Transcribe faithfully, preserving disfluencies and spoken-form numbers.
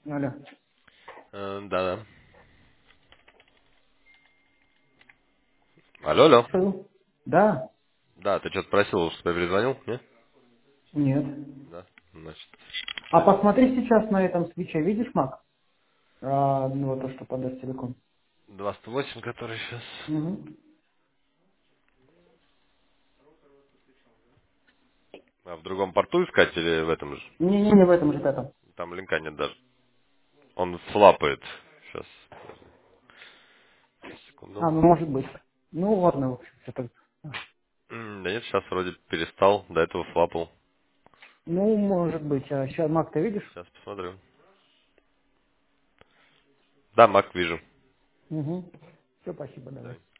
Алло. Э, Да-да. Алло, алло. Что? Да? Да, ты что-то просил, чтобы я перезвонил? Нет? Нет. Да. Значит, А посмотри сейчас на этом свече, видишь, Мак? А, ну, вот то, что подаст телеком. девяносто восемь, который сейчас... Угу. А в другом порту искать или в этом же? Не-не-не, в этом же пятом. Там линка нет даже. Он флапает. Сейчас. Секунду. А, ну, может быть. Ну, ладно, в общем, что-то. М, Да нет, сейчас вроде перестал. До этого флапал. Ну, может быть. А сейчас, Мак, ты видишь? Сейчас посмотрю. Да, Мак вижу. Угу. Все, спасибо, давай. Да.